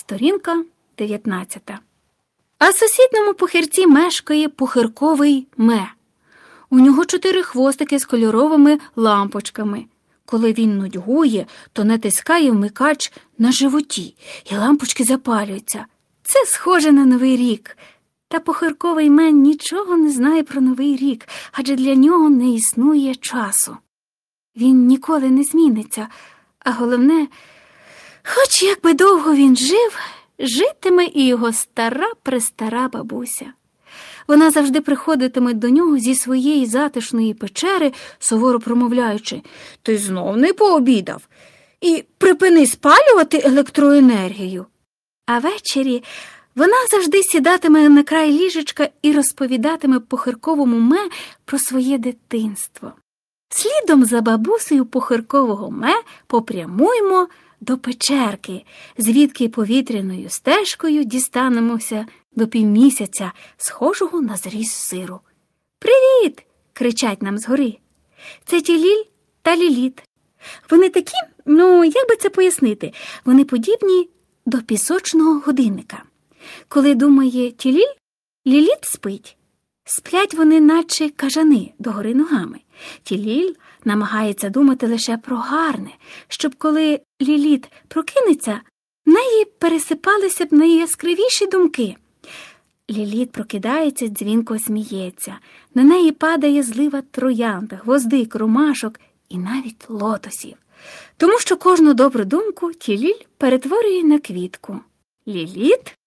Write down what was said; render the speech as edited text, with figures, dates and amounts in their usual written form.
Сторінка 19. А в сусідньому пухирці мешкає пухирковий ме. У нього 4 хвостики з кольоровими лампочками. Коли він нудьгує, то натискає вмикач на животі, і лампочки запалюються. Це схоже на Новий рік. Та пухирковий ме нічого не знає про Новий рік, адже для нього не існує часу. Він ніколи не зміниться, а головне, хоч як би довго він жив, житиме і його стара-престара бабуся. Вона завжди приходитиме до нього зі своєї затишної печери, суворо промовляючи: «Ти знов не пообідав? І припини спалювати електроенергію». А ввечері вона завжди сідатиме на край ліжечка і розповідатиме пухирковому ме про своє дитинство. Слідом за бабусею пухиркового ме попрямуємо до печерки, звідки повітряною стежкою дістанемося до півмісяця, схожого на зріз сиру. «Привіт!» – кричать нам згори. Це Тіліль та Ліліт. Вони такі, як би це пояснити, вони подібні до пісочного годинника. Коли думає Тіліль, Ліліт спить. Сплять вони, наче кажани, догори ногами. Тіліль намагається думати лише про гарне, щоб коли Ліліт прокинеться, в неї пересипалися б найяскравіші думки. Ліліт прокидається, дзвінко сміється. На неї падає злива троянд, гвоздик, ромашок і навіть лотосів. Тому що кожну добру думку Тіліль перетворює на квітку. Ліліт